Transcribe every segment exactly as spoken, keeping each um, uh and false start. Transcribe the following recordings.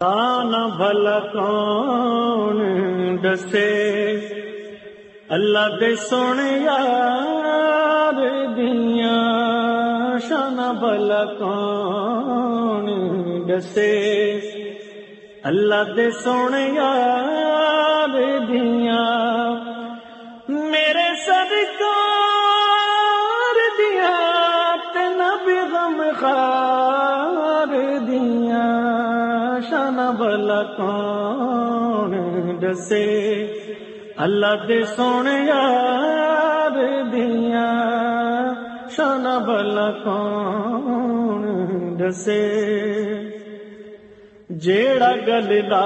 تانا بھلا کون دسے اللہ دے سونے یار دیاں شانہ بھلا کون دسے اللہ دے سونے یار دیاں میرے سرکار دیاں تے نبی غم خار دیاں شانہ بھلا کون دسے اللہ دے سونے یار دیاں شانہ بھلا کون دسے جیڑا گل لا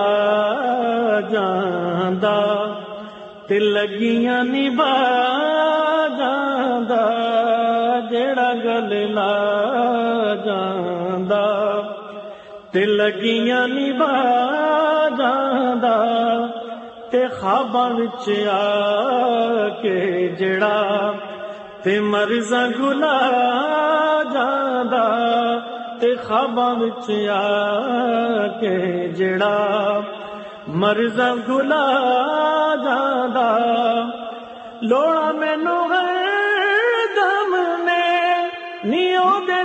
جاندا تے لگیاں نبھا جاندا جیڑا گل لا جاندا تے لگیاں نبھا جاندا تے خواباں وچ آ کے جڑا تے مرزاں گلا جاندا تے خواباں وچ آ کے جڑا مرزاں گلا جاندا لوڑا مینوں ہے دم نے نیو دے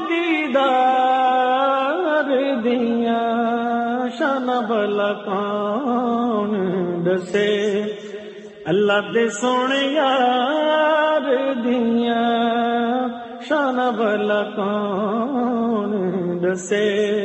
دیدار دیاں شانہ بھلا کون دسے اللہ دے سونے یار دیاں شانہ بھلا کون دسے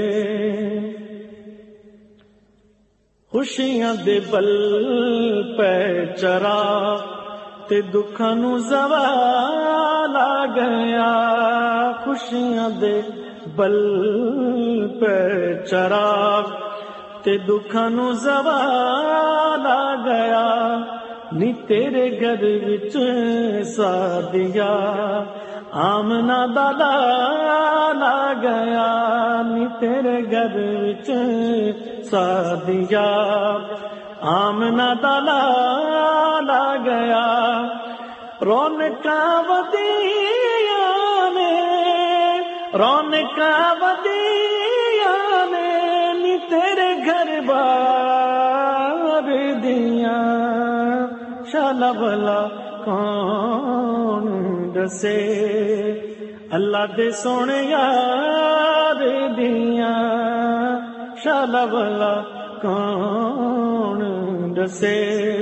خوشیاں دے بل پہ چرا تے دکھاں نو زوال آ گیا خوشیاں دے بل پہ چرا تے دکھاں نو زوال آ گیا نی تیرے گھر وچ سادیا آمنہ دا لال آ گیا نی تیرے گھر وچ سادیا آمنہ دا لال آ گیا رونقاں ودیاں نے رونقاں ودیاں نے نی تیرے گھر بار دیاں شانہ بھلا کون دسے اللہ دے سونے یار دیاں شانہ بھلا کون دسے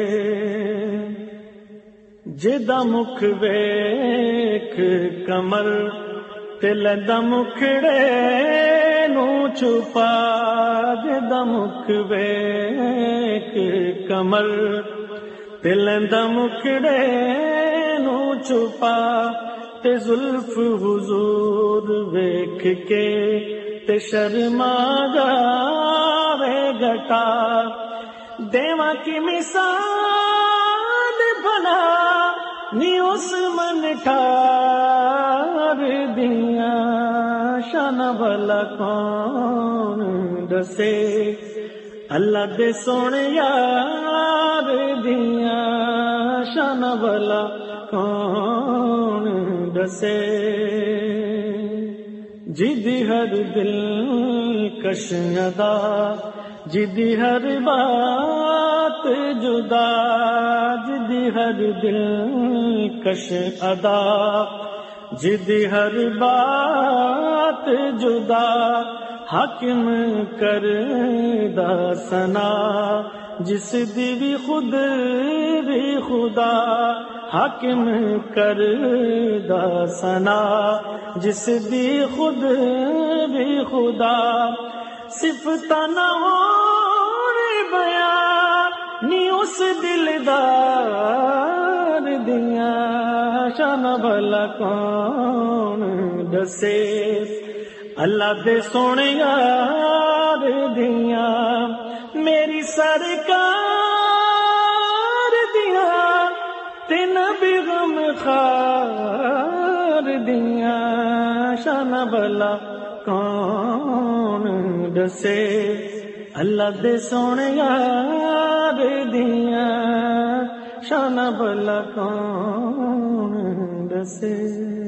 جدا مکھ ویکھ کمر تے لیندا مکھڑے نو چھپا جدا مکھ ویکھ کمر تے لیندا مکھڑے نو چھپا تے زلف حضور ویکھ کے تے شرما جاوے گٹا دیواں کی مثال بنا نی اس من ٹھار دیاں شانہ بھلا کون دسے اللہ دے سونے یار دیاں شانہ بھلا کون دسے جدی ہر دل کش ادا جدی ہر بات جدا جدی ہر دل کش ادا جدی ہر بات جدا حاکم کر دا سنا جس دی بھی خود بھی خدا حاکم کر دا سنا جس دی خود بھی خدا صفتاں نہ ہون بیان نی اس دلدار دیاں شانہ بھلا کون دسے اللہ دے سونے یار دیاں میری سرکار دیاں تے نبی غم خار دیاں شانہ بھلا کون دسے اللہ دے سونے یار دیاں شانہ بھلا کون دسے